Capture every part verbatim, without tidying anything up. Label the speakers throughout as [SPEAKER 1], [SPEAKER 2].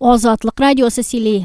[SPEAKER 1] Ozodlik radiosi sili.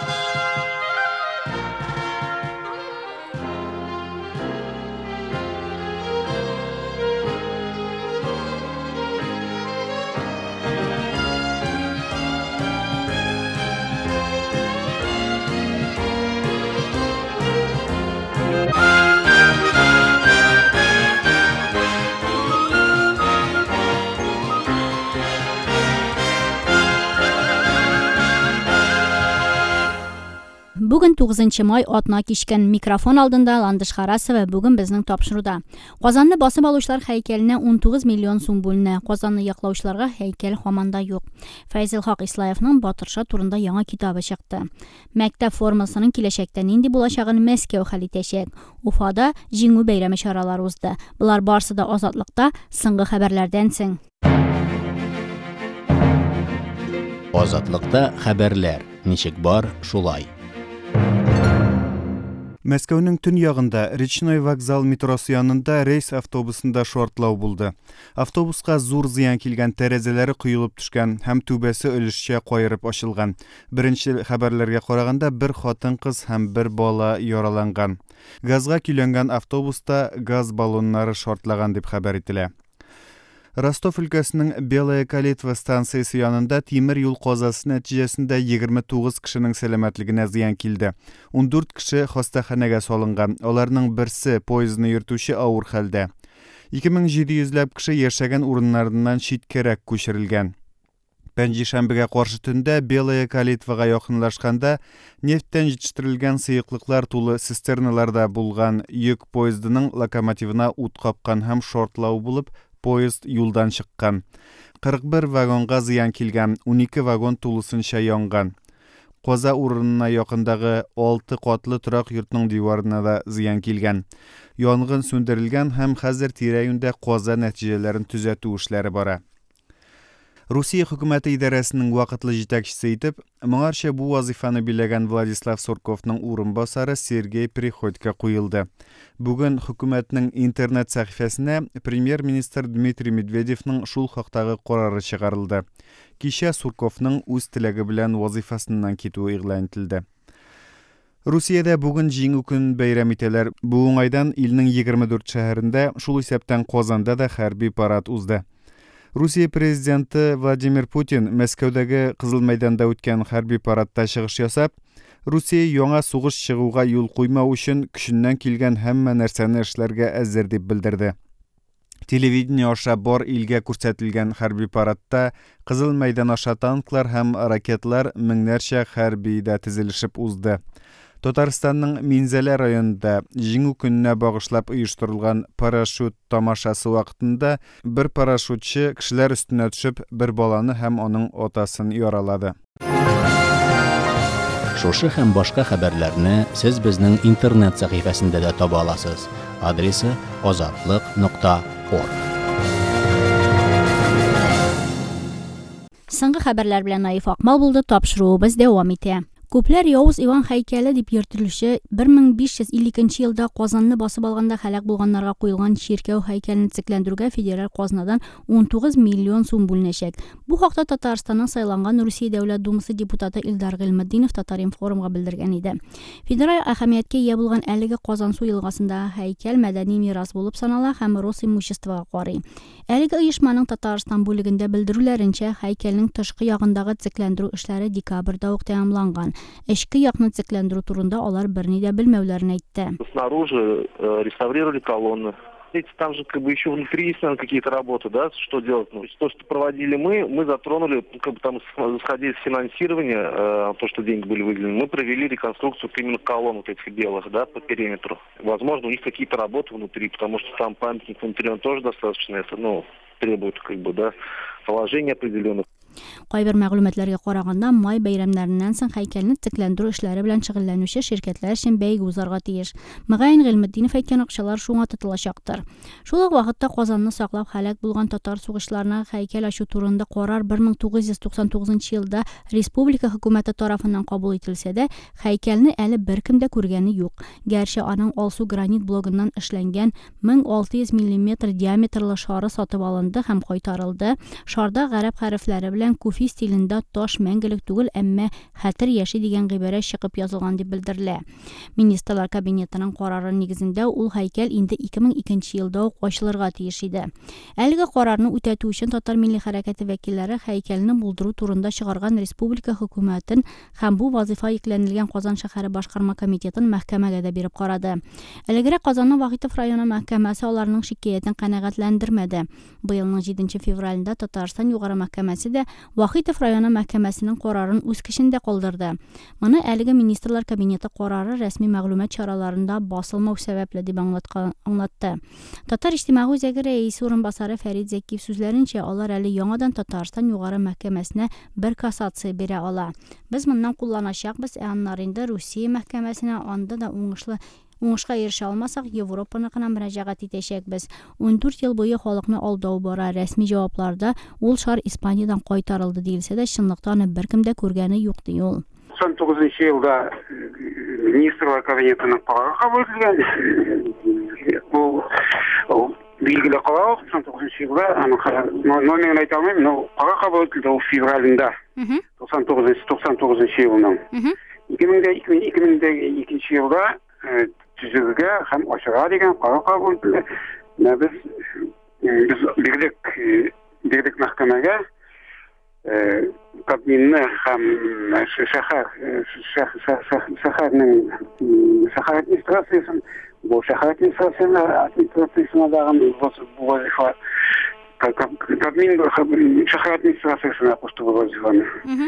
[SPEAKER 1] Bugun to'qqizinchi may otna kishkan mikrofon oldinda Landish Xarasova bugun bizning topshiruvda. Qozonni bosib oluvchilar haykaline o'n to'qqiz million so'm bo'linadi. Qozonni yoqlovchilarga haykal xomanda yo'q. Fayzilhaq Islayevning Botirsha turida yangi kitobi chiqdi. Maktab formasining kelajakda nindi bo'lashagini Moskva hali teshak. Ufada jingu bayrami choralari o'zdi. Bular borsida ozodlikda so'nggi xabarlardan so'ng.
[SPEAKER 2] Ozodlikda xabarlar. Nechik bor shulay.
[SPEAKER 3] Мәскәүнең төньягында Речной вокзал метросы янында рейс автобусында шортлау булды. Автобуска зур зыян килгән, тәрәзәләре куелып төшкән һәм түбәсе өлешчә кайрып ачылган. Беренче хәбәрләргә караганда бер хатын-кыз һәм бер бала яраланган. Газга көйләнгән автобуста газ баллоннары шортлаган дип хәбәр ителә. Ростов өлкәсенең Белая Калитва станциясе янында тимер юл казасы нәтиҗәсендә егерме тугыз кешенең сәламәтлегенә зыян килде. ун дүрт кеше хастаханәгә салынган. Аларның берсе поездны йөртүче авыр хәлдә. ике мең җиде йөзләп кеше яшәгән урыннарыннан читкәрәк күчерелгән. Пәнҗешәмбегә каршы төндә Белая Калитвага якынлашканда нефттән җитештерелгән сыйыклыклар тулы цистерналарда булган йөк поездының локомотивына ут капкан һәм шортлау булып, поезд юлдан чыккан. кырык бер вагонга зыян килгән, ун ике вагон тулысынча янган. Каза урынына якындагы алты катлы торак йортның диварына да зыян килгән. Янгын сүндерелгән һәм хәзер тирә-юньдә каза нәтиҗәләрен төзәтү эшләре бара. Русия хөкүмәте идарәсенең вакытлы җитәкчесе итеп, моңарча бу вазифаны биләгән Владислав Сурковның урынбасары Сергей Приходько куелды. Бүген хөкүмәтнең интернет сәхифәсенә премьер-министр Дмитрий Медведевның шул хактагы карары чыгарылды. Кичә Сурковның үз теләге белән вазифасыннан китүе игълан ителде. Русиядә бүген җиңү көн бәйрәм итәләр. Бу уңайдан илнең егерме дүрт шәһәрендә, шул исәптән Казанда да хәрби парад узды. Русия президенты Владимир Путин Мәскәүдәге Кызыл мәйданда үткән хәрби парадта чыгыш ясап, Русия яңа сугыш чыгуга юл куймау өчен көченнән килгән һәммә нәрсәне эшләргә әзер дип белдерде. Телевидение аша бар илгә күрсәтелгән хәрби парадта Кызыл мәйдан аша танклар һәм ракетлар меңнәрчә хәрбидә тезелешеп узды. Татарстанның Минзәлә районында җиңү көненә багышлап оештырылган парашют тамашасы вакытында бер парашютчы кешеләр өстенә төшеп, бер баланы һәм аның атасын яралады.
[SPEAKER 2] Шушы һәм башка хәбәрләрне сез безнең интернет сәхифәсендә дә таба аласыз. Адресы озатлык нокта орг.
[SPEAKER 1] Соңгы хәбәрләр белән Наиф Акмал булды, тапшыруыбыз дәвам итә. Күпләр Явыз Иван һәйкәле дип йөртелүче бер мең биш йөз илле икенче елда Казанны басып алганда һәлак булганнарга куелган чиркәү һәйкәлен төзекләндерүгә федераль казнадан он тугыз миллион сум бүленәчәк. Бу хакта Татарстанның сайланган Русия Дәүләт Думасы депутаты Илдар Гыйльметдинов Татар-информга белдергән иде. Федераль әһәмияткә ия булган әлеге Казансу елгасында һәйкәл мәдәни мирас булып санала һәм рус имуществога карый. Әлеге оешманың Татарстан бүлегендә белдерүләренчә, һәйкәлнең тышкы ягындагы төзекләндерү эшләре декабрьдә үк тәмамланган. Эшкә якны төзекләндерү турында алар берни дә белмәүләрен әйтте.
[SPEAKER 4] Снаружи реставрировали колонны. Там же как бы еще внутри есть какие-то работы, да, что делать? Ну, то, что проводили мы, мы затронули, как бы там исходя из финансирования, э, то, что деньги были выделены, мы провели реконструкцию именно колонн вот этих белых, да, по периметру. Возможно, у них какие-то работы внутри, потому что там памятник внутри, он тоже достаточно, это, ну, требует, как бы, да, положения определенных.
[SPEAKER 1] Кайбер мәгълүматларга караганда, май бәйрәмнәреннән соң һәйкәлне төзекләндерү эшләре белән шөгыльләнүче ширкәтләр өчен бәйге узарга тиеш. Мөгаен Гыйльметдинов әйткән акчалар шуңа тотылачактыр. Шул ук вакытта Казанны саклап һәлак булган татар сугышларына һәйкәл ачу турында карар бер мең тугыз йөз туксан тугызынчы елда республика хөкүмәте тарафыннан кабул ителсә дә, һәйкәлне әле беркем дә күргәне юк. Гәрчә аның алсу гранит блогыннан эшләнгән мең алты йөз миллиметр диаметрлы шары сатып алынды һәм кайтарылды. Шарда гарәп хәрефләре белән белән күфи стилендә таш мәңгелек түгел, әмма хәтер яши дигән гыйбарә чыгып язылган дип белдерелә. Министрлар кабинетының карары нигезендә ул һәйкәл инде ике мең икенче елда ук ачылырга тиеш иде. Әлеге карарны үтәтү өчен Татар милли хәрәкәте вәкилләре һәйкәлне булдыру турында чыгарган республика хөкүмәтен һәм бу вазифа йөкләнелгән Казан шәһәре башкарма комитетын мәхкәмәгә дә биреп карады. Әлегрәк Казанның Вахитов районы мәхкәмәсе аларның шикаятен канәгатьләндермәде. Быелның җиденче февралендә Татарстан югары мәхкәмәсе дә Вахитов районы мәхкәмәсенең карарын үз көчендә калдырды. Моны әлеге министрлар кабинеты карары рәсми мәгълүмат чараларында басылмау сәбәпле дип аңлатты. Татар иҗтимагый үзәге рәисе урынбасары Фәрит Зәкиев сүзләренчә, алар әле яңадан Татарстан югары мәхкәмәсенә бер кассация бирә ала. Без моннан кулланачакбыз, ә аннары инде Русия мәхкәмәсенә анда да уңышлы уңышка ирешә алмасак, Европаныкына мөрәҗәгать итәчәкбез. ун дүрт ел буе халыкны алдау бара. Рәсми җавапларда ул шар Испаниядән кайтарылды диелсә дә, чынлыкта аны беркем дә күргәне юк ди ул.
[SPEAKER 5] туксан тугызынчы елда министрлар кабинетының карары кабул ителгән. Бу билгеле карар туксан тугызынчы елда, аны номерын әйтә алмыйм, но карар кабул ителде ул февралендә. туксан тугызынчы елның. ике мең икенче елда түзүгә һәм ачыга дигән карар кабул ителде. Без без бирлек бирлек мәхкәмәгә Кабминны һәм шәһәр шәһәрнең шәһәр администрациясын, бу шәһәр администрациясына дагы бу вазифа Кабмин шәһәр администрациясына кушты бу вазифаны.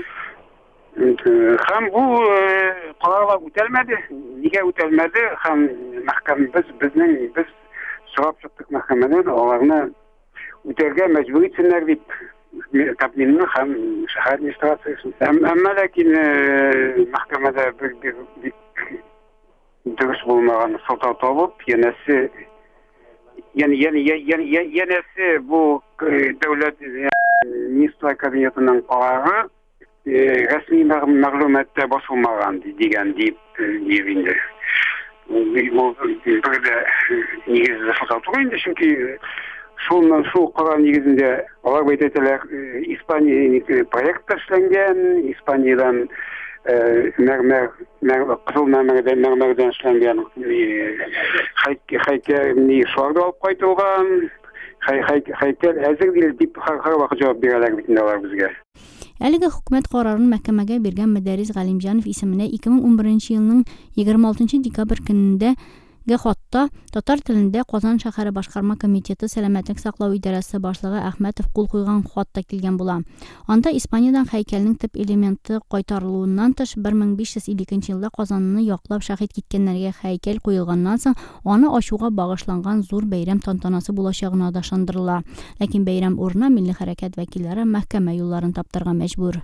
[SPEAKER 5] Һәм бу карарлар үтәлмәде. Нигә үтәлмәде? Һәм мәхкәмә без безнең без сорап чыктык мәхкәмәдән, аларны үтәргә мәҗбүр итсеннәр дип Кабминны һәм шәһәр администрациясын. Әмма ләкин мәхкәмәдә бик дөрес булмаган сылтау табып, янәсе яни яни янәсе бу дәүләт министрлар кабинетының карары рәсми мәгълүматта басылмаган дигән дип инде. Бу бер нигездә сылтау түгел инде, чөнки шул шул карар нигезендә алар әйтәләр, Испания проект эшләнгән, Испаниядән мәрмәр кызыл мәрмәрдән мәрмәрдән эшләнгән һәйкәлне шуарда алып кайтылган, һәйкәл әзер дип һәрвакыт җавап бирәләр бит инде алар безгә.
[SPEAKER 1] Әлеге хөкүмәт карарын мәхкәмәгә биргән Мәдәрис Галимҗанов исеменә ике мең унберенче елның егерме алтынчы декабрь көнендә хатта татар телендә Казан шәһәре башкарма комитеты сәламәтлек саклау идарәсе башлыгы Әхмәтов кул куйган хатта килгән була. Анда Испаниядән һәйкәлнең төп элементы кайтарылуыннан тыш бер мең биш йөз илле икенче елда Казанны яклап шаһит киткәннәргә һәйкәл куелганнан соң аны ачуга багышланган зур бәйрәм тантанасы булачагына да ышандырыла. Ләкин бәйрәм урынына милли хәрәкәт вәкилләре мәхкәмә юлларын таптырга мәҗбүр.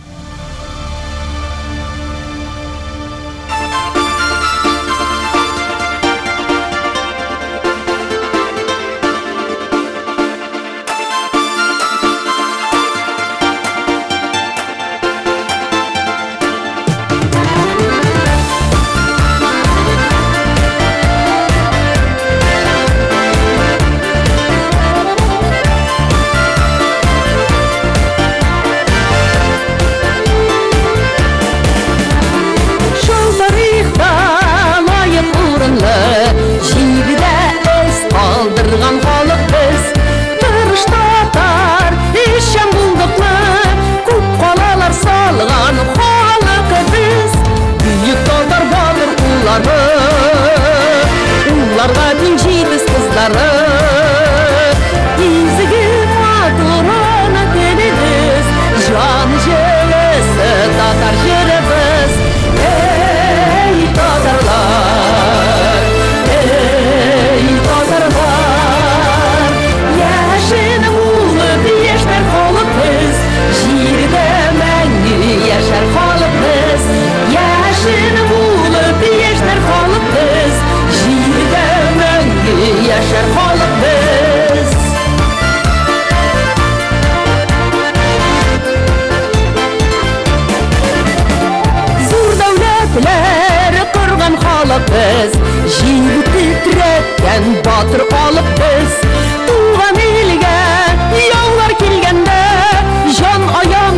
[SPEAKER 6] biz Җир титреткен батыр алып biz Туган илгә яулар килгәндә Җан аяк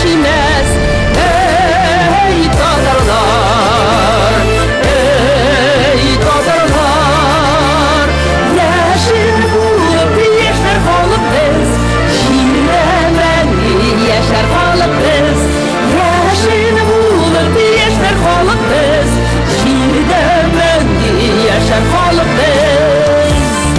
[SPEAKER 6] emas. Ey tatarlar, ey tatarlar, yaşın bulup yaşar kalıp biz, şiirlemen yaşar kalıp biz, yaşın bulup yaşar kalıp biz, şiirlemen yaşar kalıp biz.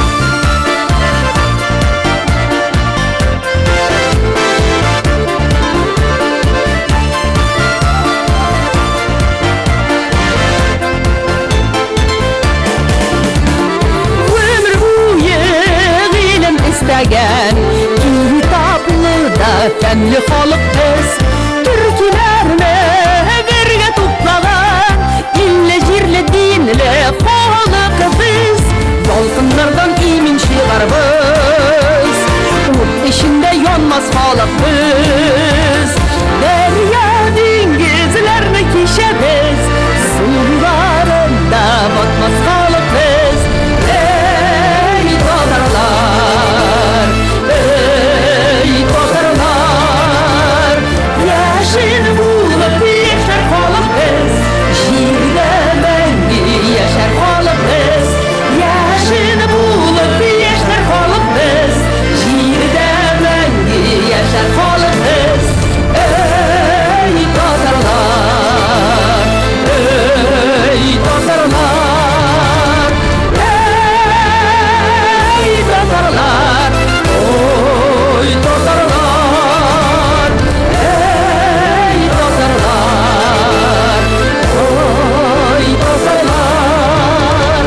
[SPEAKER 6] İstəgən kitablıda fənli xalıq biz, türkülərni birgə toplağan illi jirli dinli xalıq biz, yolqınlardan imin şiğarbız, ut işində yonmaz xalıq biz, dərya dingizlərni keşəbiz, sularında batmaz xalıq biz. Ey tatarlar, ey tatarlar, yaşın bulup yaşar kalıp biz, şiirde mengi yaşar kalıp biz, yaşın bulup yaşar kalıp biz, şiirde mengi yaşar kalıp biz. Ey tatarlar, ey tatarlar, ey tatarlar, oy tatarlar, ey tatarlar, oy tatarlar,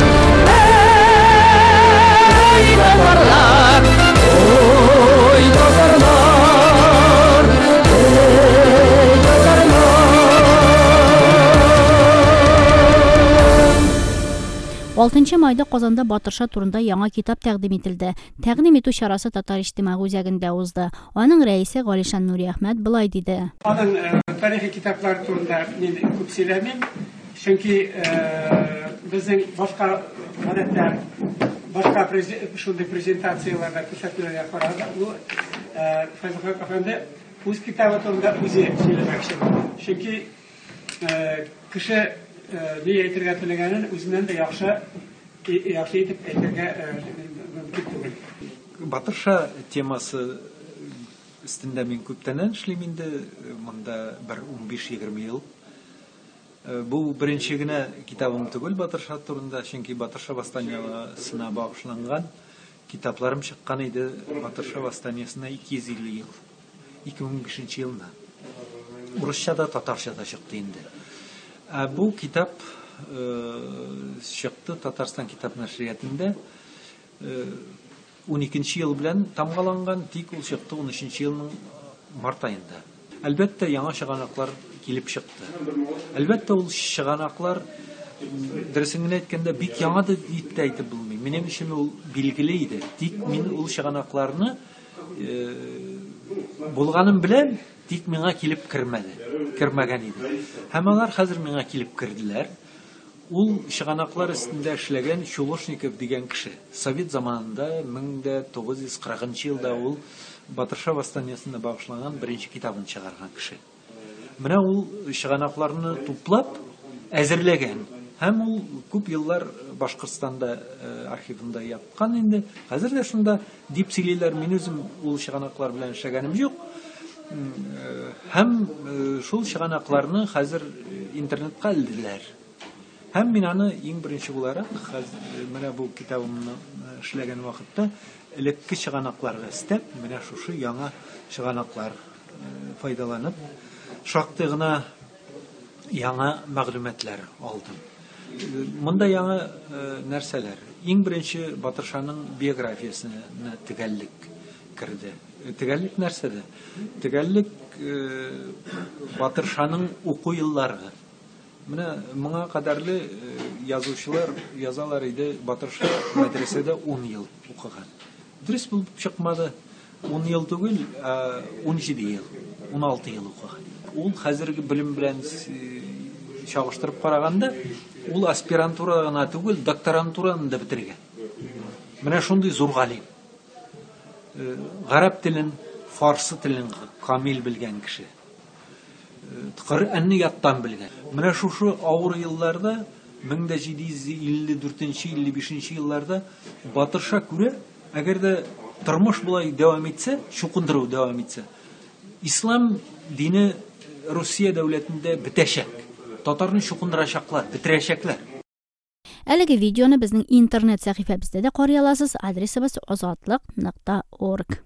[SPEAKER 6] ey tatarlar, oy tatarlar, ey tatarlar.
[SPEAKER 1] алтынчы майда Казанда Батырша турында яңа китап тәкъдим ителде. Тәкъдим итү чарасы Татар иҗтимагый үзәгендә узды. Аның рәисе Галишан Нури Әхмәт былай диде.
[SPEAKER 7] Аның тарихи китаплар турында мин күп сөйләмим, чөнки безнең башка гадәтләр, башка шундый презентацияларда күрсәтүләргә караганда, ул Фәйзулла әфәнде үз китабы турында үзе сөйләмәкче. Чөнки кеше ни әйтергә теләгәнен үзеннән дә яхшы яхшы итеп әйтергә мөмкин түгел.
[SPEAKER 8] Батырша темасы өстендә мин күптәннән эшлим инде, монда бер унбиш-егерме ел. Бу беренче генә китабым түгел Батырша турында, чөнки Батырша восстаниесына багышланган китапларым чыккан иде Батырша восстаниесына ике йөз илле ел, ике мең бишенче елда. Урысча да, татарча да чыкты инде. Бу китап чыкты Татарстан китап нәшриятында уникенче ел белән тамгаланган, тик ул чыкты унөченче елның март айында. Әлбәттә, яңа чыганаклар килеп чыкты. Әлбәттә, ул чыганаклар дөресен генә әйткәндә бик яңа дип тә әйтеп булмый. Минем өчен ул билгеле иде. Тик мин ул чыганакларны булганым белән тик миңа килеп кермәде, кермәгән иде. Һәм алар хәзер миңа килеп керделәр. Ул чыганаклар өстендә эшләгән Чулошников дигән кеше. Совет заманында мең тугыз йөз кырыгынчы елда ул Батырша восстаниесына багышланган беренче китабын чыгарган кеше. Менә ул чыганакларны туплап әзерләгән. Һәм ул күп еллар Башкортстанда архивында яткан инде. Хәзер дә шунда дип сөйлиләр. Мин үзем ул чыганаклар белән эшләгәнем юк. Һәм шул чыганакларны хәзер интернетка элделәр. Һәм мин аны иң беренче буларак менә бу китабымны эшләгән вакытта элекке чыганакларга өстәп, менә шушы яңа чыганаклар файдаланып, шактый гына яңа мәгълүматлар алдым. Монда яңа нәрсәләр. Иң беренче Батыршаның биографиясына төгәллек керде. Төгәллек нәрсәдә? Төгәллек Батыршаның уку еллары. Менә моңа кадәрле язучылар язалар иде, Батырша мәдрәсәдә ун ел укыган. Дөрес булып чыкмады. ун ел түгел, ун җиде ел, ун алты ел укыган. Ул хәзерге белем белән чагыштырып караганда, ул аспирантура гына түгел, докторантураны да бетергән. Менә шундый зур галим. Гарәп телен, фарсы телен камил белгән кеше. Коръәнне яттан белгән. Менә шушы авыр елларда мең дә җиде йөз илле дүртенче илле бишенче елларда Батырша күрә, әгәр дә тормыш булай дәвам итсә, чукындыру дәвам итсә, ислам дине Русия дәүләтендә бетәчәк. Татарны чукындырачаклар, битерәчәкләр.
[SPEAKER 1] Әлеге видеоны безнең интернет сәхифәбездә дә карый аласыз. Адресыбыз озатлык нокта орг.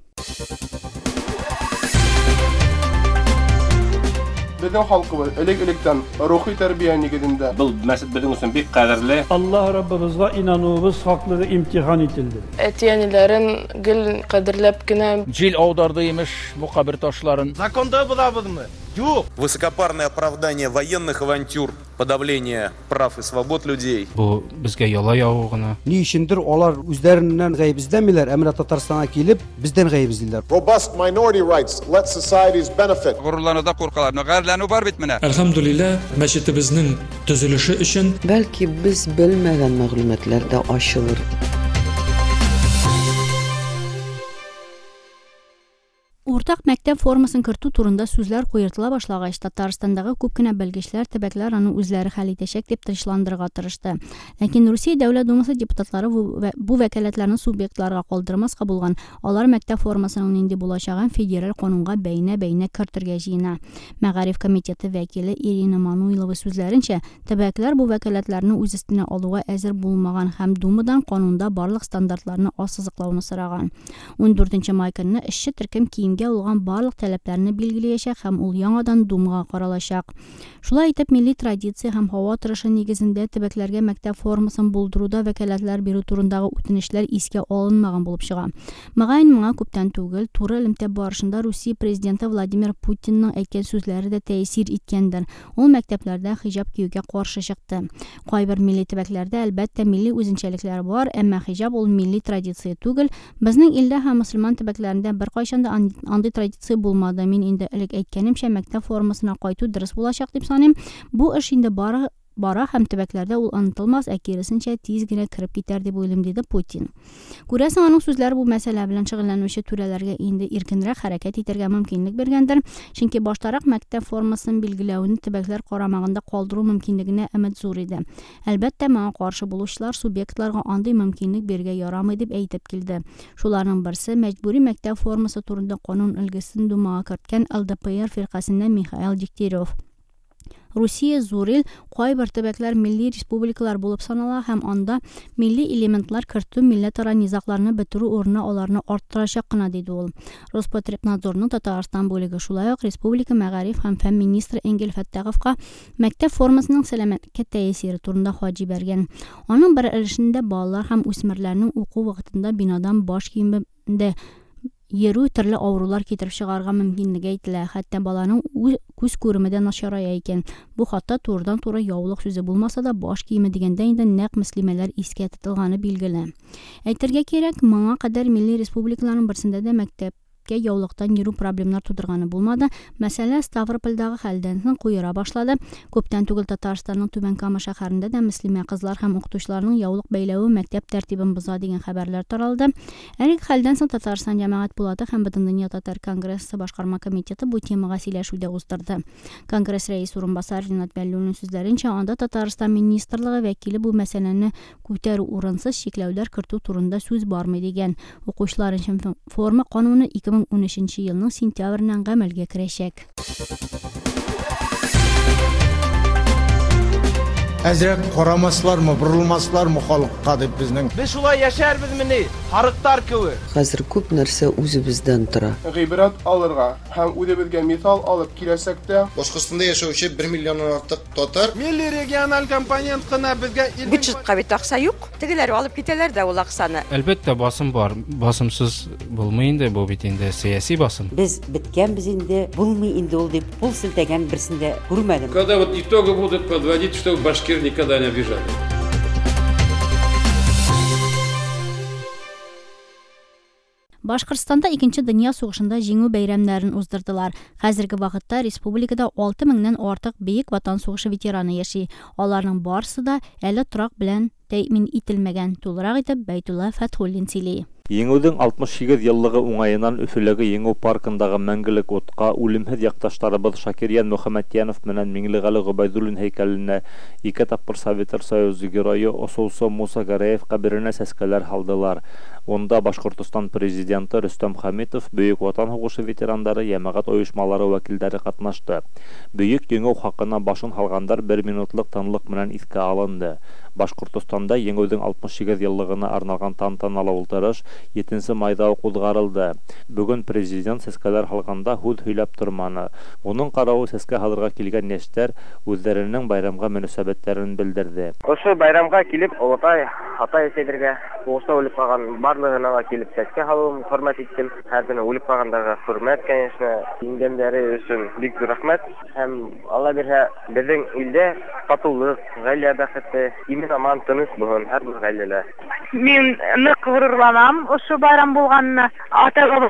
[SPEAKER 9] Безнең халкыбыз элек-электән рухи тәрбия нигезендә.
[SPEAKER 10] Бұл мәсәл безнең өчен бик кадерле.
[SPEAKER 11] Allah Rabbimizga inanуыбыз хаклыгы имтихан ителде.
[SPEAKER 12] Әтиәниләрен гел кадерләп кенә
[SPEAKER 13] җил аударды имеш бу кабер ташларын.
[SPEAKER 14] Законда булабызмы? Юк.
[SPEAKER 15] Высокопарное оправдание военных авантюр, подавление прав и свобод людей.
[SPEAKER 16] Бу безгә яла явыгына.
[SPEAKER 17] Ни өчендер алар үзләреннән гаеп эзләмиләр, әмма Татарстанга килеп бездән гаеп эзлиләр.
[SPEAKER 18] Robust minority rights let societies benefit.
[SPEAKER 19] Горурлануда куркалар, гайрләнү бар бит менә.
[SPEAKER 20] Әлхәмдүлилләh, мәчетебезнең төзелеше өчен
[SPEAKER 21] бәлки без белмәгән мәгълүматлар да ачылыр.
[SPEAKER 1] Уртак мәктәп формасын кертү турында сүзләр куертыла башлагач, Татарстандагы күп кенә белгечләр, төбәкләр аны үзләре хәл итәчәк дип тынычландырырга тырышты. Ләкин Русия Дәүләт Думасы депутатлары бу вәкаләтләрне субъектларга калдырмаска булган, алар мәктәп формасының нинди булачагын федераль канунга бәйнә-бәйнә кертергә җыена. Мәгариф комитеты вәкиле Ирина Мануилова сүзләренчә, төбәкләр бу вәкаләтләрне үз өстенә алуга әзер булмаган һәм Думадан канунда барлык стандартларны ассызыклауны сораган. ундүртенче май көнне эшче төркем киемгә улган барлык таләпләрне билгеләячәк һәм ул яңадан Думага каралачак. Шулай итеп, милли традиция һәм һава торышы нигезендә төбәкләргә мәктәп формасын булдыруда вәкаләтләр бирү турындагы үтенечләр искә алынмаган булып чыга. Мәгәен моңа күптән түгел, туры элемтә барышында Русия президенты Владимир Путинның әйткән сүзләре дә тәэсир иткәндер. Ул мәктәпләрдә хиҗаб киюгә каршы чыкты. Кайбер милли төбәкләрдә әлбәттә милли үзенчәлекләр бар, әмма хиҗаб ул милли традиция түгел. Безнең илдә һәм мөселман төбәкләрендә беркайчан да андый традиция булмады. Мин инде элек әйткәнемчә, мәктәп формасына кайту дөрес булачак дип саныйм. Бу эш инде бары бара һәм төбәкләрдә ул онытылмас, ә киресенчә тиз генә кирип китәр дип уйлыйм, диде Путин. Күрәсең, аның сүзләре бу мәсьәлә белән шөгыльләнүче түрәләргә инде иркенрәк хәрәкәт итәргә мөмкинлек биргәндер, чөнки баштарак мәктәп формасын билгеләүне төбәкләр карамагында калдыру мөмкинлегенә өмет зур иде. Әлбәттә, моңа каршы булучылар субъектларга андый мөмкинлек биргә ярамый дип әйтеп килде. Шуларның берсе мәҗбүри мәктәп формасы турында канун өлгесен Думага керткән эл дэ пэ эр фиркасыннан Михаил Дегтярев. Русия зурил кайбер төбәкләр милли республикалар булып санала һәм анда милли элементлар кертү милләтара низакларны бетерү урынына аларны арттырачак кына, диде ул. Роспотребнадзорның Татарстан бүлеге, шулай ук республика мәгариф һәм фән министры Энгел Фәттәговка мәктәп формасының сәламәтлеккә тәэсире турында хат җибәргән. Аның бер өлешендә балалар һәм үсмерләрнең уку вакытында бинадан баш киемендә йөрү төрле авырулар китереп чыгарга мөмкинлеге әйтелә. Хәтта баланың күз күреме дә начарая икән. Бу хатта турыдан-туры яулык сүзе булмаса да, баш киеме дигәндә инде нәкъ мөслимәләр искә тотылганы билгеле. Әйтергә кирәк, моңа кадәр милли республикаларның берсендә дә мәктәп яулыктан йөрү проблемалар тудырганы булмады. Мәсәлә Ставропольдагы хәлдән соң куера башлады. Күптән түгел Татарстанның Түбән Кама шәһәрендә дә мөслимә кызлар һәм укытучыларның яулык бәйләве мәктәп тәртибен боза дигән хәбәрләр таралды. Әлеге хәлдән соң Татарстан җәмәгать булаты һәм Бөтендөнья татар конгрессы башкарма комитеты бу темага сөйләшүдә уздырды. Конгресс рәис урынбасары Ринат Бәллүнең сүзләренчә, анда Татарстан министрлыгы вәкиле бу мәсьәләне күтәрү урынсыз чикләүләр кертү турында сүз бармы дигән. Укучылар өчен форма кануны ике мең унөченче елның сентябреннән гамәлгә керәчәк.
[SPEAKER 14] Әзрәк карамаслармы, борылмаслармы халыкка дип безнең. Без шулай яшәрбезмени? Харыктар кеби.
[SPEAKER 21] Хәзер күп нәрсә үзебездән тора.
[SPEAKER 9] Гыйбрат алырга һәм үзебезгә мисал алып киләсәк тә,
[SPEAKER 22] Башкортстанда яшәүче бер миллионнан артык татар.
[SPEAKER 14] Милли региональ компонент кына безгә
[SPEAKER 23] бюджетка бит акча юк. Тегеләр алып китәләр дә ул акчаны.
[SPEAKER 16] Әлбәттә, басым бар. Басымсыз булмый инде, бу бит инде сиясәт басым.
[SPEAKER 24] Без биткәнбез инде, булмый инде ул дип пул селтәгән берсендә күрмәдем.
[SPEAKER 25] Когда вот итоги будут подводить, что башкир никогда не обижали.
[SPEAKER 1] Башкортстанда икенче дөнья сугышында җиңү бәйрәмнәрен уздырдылар. Хәзерге вакытта республикада алты меңнән артык бөек ватан сугышы ветераны яши. Аларның барысы да әле торак белән тәэмин ителмәгән. Тулырак итеп Бәйтулла Фәтхуллин сөйли.
[SPEAKER 2] Еңеүдең алтмыш сигез еллыгы уңайынан Өфөләге Еңеү паркындагы мәңгелек утка үлемһез якташтарыбыз Шакирьян Мөхәммәтьянов менән Миңлегали Гобайдуллин һәйкәленә ике тапкыр Советтар Союзы герое Осоусо Муса Гараев каберенә сәскәләр һалдылар. Онда Башкортстан президенты Рөстәм Хәмитов, Бөек Ватан һугышы ветерандары, җәмәгать оешмалары вәкилләре катнашты. Бөек Еңеү хакына башын һалгандар бер минутлык тынлык менән искә алынды. Башкортстанда Еңеүдең алтмыш сигез еллыгына арналган тантаналы утырыш җиденче майда узгарылды. Бүген президент сәскәләр һалганда һүз һөйләп торманы. Уның каравы сәскә һалырга килгән яшьтәр үзләренең байрамга мөнәсәбәтләрен белдерде.
[SPEAKER 3] Ошо байрамга килеп, Алтай, Атай әсәдергә, Уста үлеп калган барлыгына килеп сәскә һалуын хөрмәт иттем. Һәрберне үлеп калгандарга хөрмәт, конечно, иңдәмнәре өчен бик зур рәхмәт. Һәм Алла бирһә, безнең илдә татулык, гаилә бәхете, имин аман тыныч булган һәрбер гаиләләр.
[SPEAKER 4] Мин нык горурланам ошо байрам булганына. Атага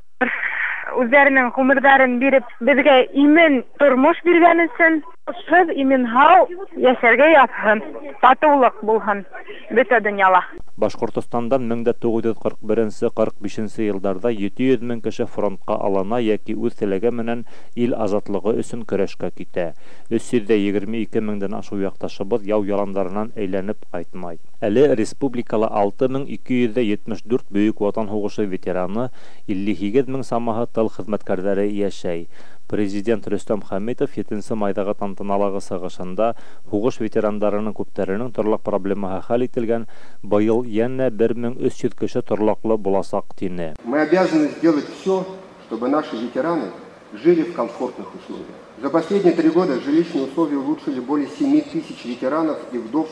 [SPEAKER 4] үзләренең гомерләрен биреп, безгә имен тормыш биргән өчен, сез имен һау яшәргә япһын, татулык булһын бөтә дөньяла.
[SPEAKER 2] Башкортстандан мең тугыз йөз кырык беренче - кырык бишенче елларда җиде йөз мең кеше фронтка алына яки үз теләге менән ил азатлыгы өчен көрәшкә китә. өч йөз егерме ике меңдән ашу якташыбыз яу яландарыннан әйләнеп кайтмай. Әле республикала алты мең ике йөз җитмеш дүрт Бөек Ватан һугышы ветераны, илле сигез мең самаһы тыл хезмәткәрләре яшәй. Президент Рөстәм Хәмитов җиденче майдагы тантаналыгы сыгышында һугыш ветерандарының күпләренең торлак проблемаһы хәл ителгән, быел янә бер мең өч йөз кеше торлаклы буласак тине.
[SPEAKER 9] Мы обязаны сделать все, чтобы наши ветераны жили в комфортных условиях. За последние три года жилищные условия улучшили более семи тысяч ветеранов и вдов,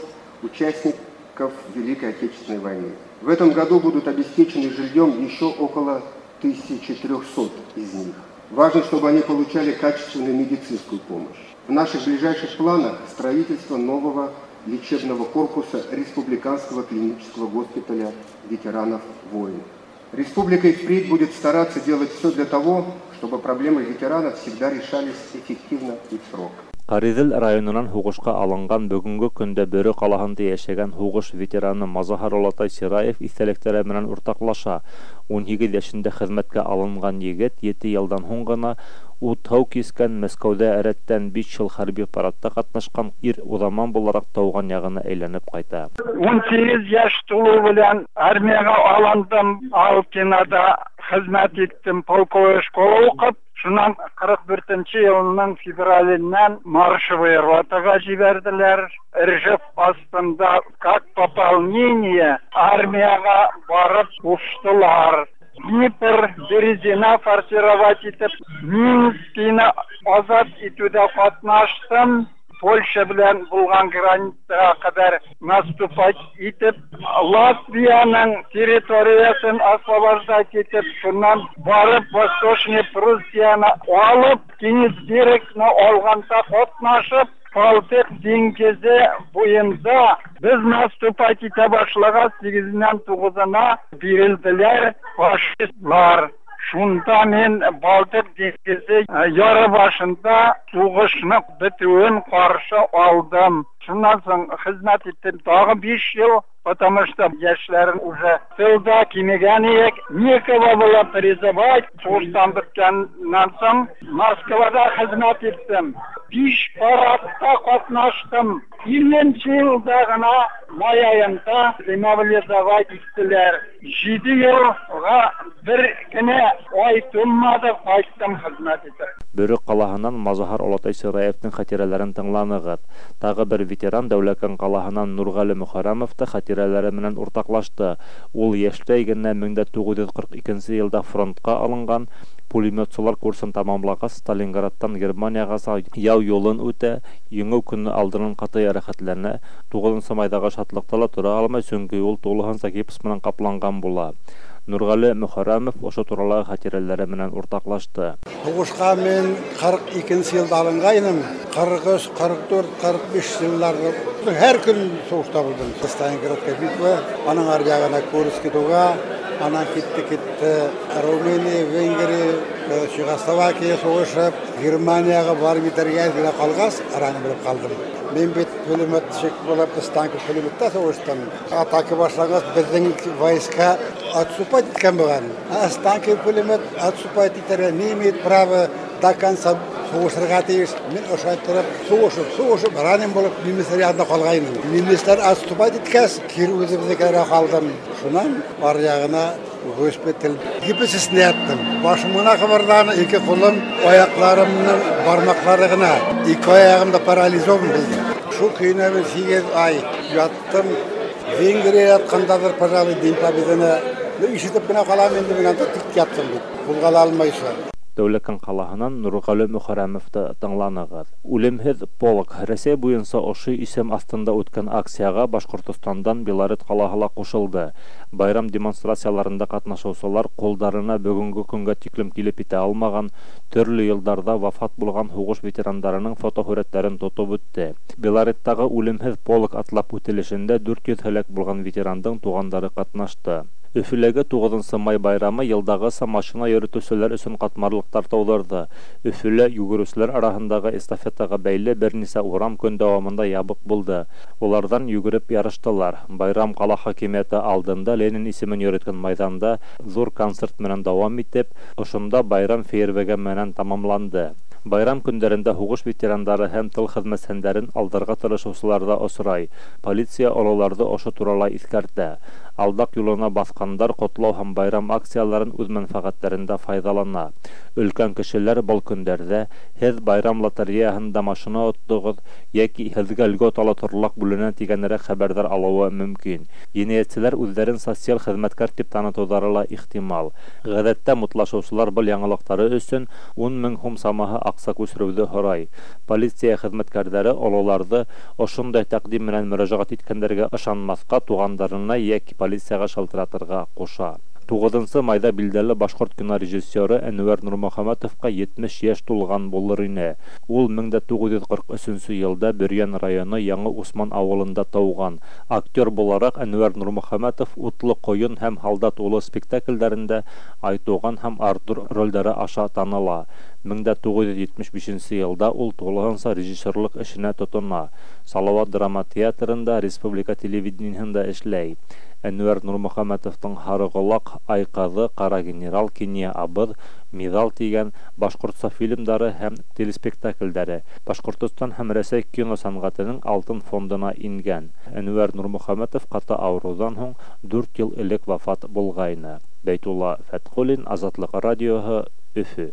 [SPEAKER 9] участников Великой Отечественной войны. В этом году будут обеспечены жильем еще около тысячи трёхсот из них. Важно, чтобы они получали качественную медицинскую помощь. В наших ближайших планах строительство нового лечебного корпуса Республиканского клинического госпиталя ветеранов войн. Республика и впредь будет стараться делать все для того, чтобы проблемы ветеранов всегда решались эффективно и в срок.
[SPEAKER 2] Каридел районынан һугышка алынган бүгенге көндә Бөре калаһында яшәгән һугыш ветераны Мазаһар Алатай Сираев истәлектәре белән уртаклаша. ун һигез яшендә хезмәткә алынган егет җиде елдан һуң гына Утау кискән Мәскәүдә рәттән биш ел хәрби парадта катнашкан ир уҙаман буларак тауган ягына әйләнеп кайта.
[SPEAKER 11] ун сигез яшь тулу белән армияга алындым, Алтинада хезмәт иттем, полковой школа укып, шуннан кырык дүртенче елның февраленнән маршевый ротага җибәрделәр. Ржев астында как пополнение армияга барып уштылар. Днепр, Березина форсировать итеп, Минскине азат итүдә катнаштым. Польша белән булган границага кадәр наступать итеп, Латвияның территориясын освобождать итеп, шуннан барып Восточный Пруссияны алып, Кенисбергны алганда катнашып, Балтык диңгезе буенда без наступать итә башлаган сигезеннән тугызына бирелделәр фашистлар. Шунда мен Балтык диңгезе яры башында сугышны бетүен каршы алдым. Шуннан соң хезмәт иттем тагы биш ел, потому что яшьләрен уже тылда кимегән идек. Некого было призывать, сугыштан беткәннән соң Москвада хезмәт иттем. Биш парадта катнаштым. Илленче елда гына май аенда демобилизовать иттеләр. Җиде елга бер генә ай тулмады, кайттым хезмәт итеп.
[SPEAKER 2] Бөре калаһыннан Мазаһар Алатай Сираевның хатирәләрен тыңланыгыз. Тагы бер ветеран Дәүләкән калаһыннан Нургали Мөхәррәмов та хатирәләре менән уртаклашты. Ул яшьтә генә мең тугыз йөз кырык икенче елда фронтка алынган, пулеметчылар курсын тамамлагач Сталинградтан Германияга яу юлын үтә, Еңеү көнне алдырган каты ярәхәтләрне тугызынчы майдагы шатлыктала тора алмай, чөнки ул тулыһынча гипс менән капланган була. Нургали Мөхәррәмов ошо туралы хатирәләре менән уртаклашты.
[SPEAKER 17] Һугышка мен кырык икенче елда алынгайным. кырык өч, кырык дүрт, кырык биш елларда һәр көн сугышта булдым. Сталинградка битва, аның аръягына Курск туга, ана китте китте Румыния, Венгрия, Чехословакия соғышы Германияға барып етерге әлгілі қалғас, араны біліп қалдым. Мен бет пулеметчик болып, станкі пулеметта соғыштым. Атака башланғас біздің войска отступать еткен болған. Станкі пулемет отступать етері не имеет право до конца соғышырға тейіш. Мен ұшайттырып, соғышып, соғышып, ранен болып, немістер ядына қалғайным. Немістер отступать еткәс, кері өзі біздекері қалдым. Шунан бар яғына госпиталь гипсисіне яттым. Башымына қыбырданы, екі қолым, аяқларымның бармақлары ғына, екі аяғымда парализовым білді. Шу күйіне мен сегіз ай яттым. Венгрия ятқандадыр, пожалуй, день победаны. Ишітіп кіна қалам енді мен антық тік яттым. Бұл қала алмайшы.
[SPEAKER 2] Дәүләкән қалаһынан Нурғали Мөхәррәмовты тыңланыгыз. Үлемһеҙ полк Рәсәй буйынса ошый исем астында үткән акцияга Башҡортостандан Белорет ҡалаһы ла ҡушылды. Байрам демонстрацияларында ҡатнашыусылар ҡулдарына бөгөнгө көнгә тиклем килеп итә алмаған, төрлө йылдарда вафат булған һуғыш ветерандарының фотоһүрәттәрен тотоп үтте. Белореттағы Үлемһеҙ полк атлап үтелешендә дүрт йөҙ һәләк булған ветерандың туғандары ҡатнашты. Өфөләге туғыҙынсы май байрамы йылдағы машина йөрөтөүселәр өсөн ҡатмарлыҡтар тыуҙырҙы. Өфөлә йүгереүселәр араһындағы эстафетаға бәйле бер нисә урам көн дауамында ябыҡ булды. Уларҙан йүгереп ярыштылар. Байрам ҡала хакимиәте алдында Ленин исемен йөрөткән майҙанда ҙур концерт менән дауам итеп, ошонда байрам фейервергы менән тамамланды. Байрам көндәрендә һуғыш ветерандары һәм тыл хеҙмәтсәндәрен алдарға тырышыусылар да осрай. Полиция ололарҙы ошо турала иҫкәртә. Алдак юлына баҫҡандар ҡотлау һәм байрам акцияларын үҙ мәнфәғәттәрендә файҙалана. Өлкән кешеләр был көндәрҙә һеҙ байрам лотереяһында машина оттоғоҙ йәки һеҙгә льгот ала торлаҡ бүленә тигәнерәк хәбәрҙәр алыуы мөмкин. Енәйәтселәр үҙҙәрен социаль хеҙмәткәр тип танытыуҙары ла ихтимал. Ғәҙәттә мутлашыусылар был яңылыҡтары өсөн ун мең һум самаһы аҡса күсереүҙе һорай. Полиция хеҙмәткәрҙәре ололарҙы ошондай тәҡдим менән мөрәжәғәт иткәндәргә ышанмаҫҡа, туғандарына йәки полицияға шылтыратырға ҡуша. туғыҙынсы майҙа билдәле башҡорт кинорежиссеры Әнүәр Нурмөхәмәтовҡа етмеш йәш тулған булыр ине. Ул мең дә туғыҙ йөҙ ҡырҡ өсөнсө йылда Бөрйән районы Яңы Усман ауылында тыуған. Актер булараҡ Әнүәр Нурмөхәмәтов утлы ҡойон һәм һалдат улы спектакльдәрендә Айтуған һәм Артур ролдәре аша таныла. мең дә туғыҙ йөҙ етмеш бишенсе йылда ул тулыһынса режиссерлык эшенә тотона. Салауат драма театрында, республика телевидениеһында эшләй. Әнүәр Нурмөхәмәтовтың Һарығолаҡ, Айҡаҙы, Ҡара генерал, Кинйә абыҙ, Миҙал тигән башҡортса фильмдары һәм телеспектакльдәре Башҡортостан һәм Рәсәй кино сәнғәтенең алтын фондына ингән. Әнүәр Нурмөхәмәтов ҡаты ауырыуҙан һуң дүрт йыл элек вафат булғайны. Бәйтулла Фәтҡуллин, Азатлыҡ радиоһы, Өфө.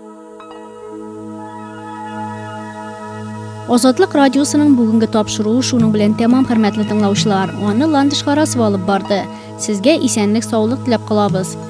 [SPEAKER 1] Азатлык радиосының бүгенге тапшыруы шуның белән тәмам, хөрмәтле тыңлаучылар. Аны Ландыш Харасов алып барды. Сезгә исәнлек, саулык теләп калабыз.